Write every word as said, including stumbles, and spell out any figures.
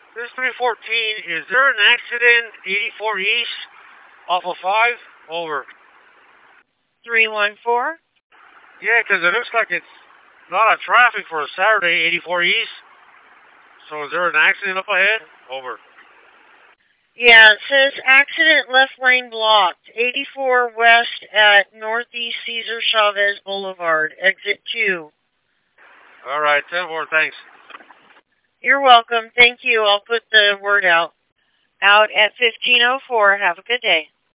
This three fourteen, is there an accident eighty-four East off of five? Over. three one four? Yeah, 'cause it looks like it's a lot of traffic for a Saturday, eighty-four East. So is there an accident up ahead? Over. Yeah, it says accident left lane blocked. eighty-four West at Northeast Cesar Chavez Boulevard, exit two. All right, ten four, thanks. You're welcome. Thank you. I'll put the word out. Out at fifteen oh four. Have a good day.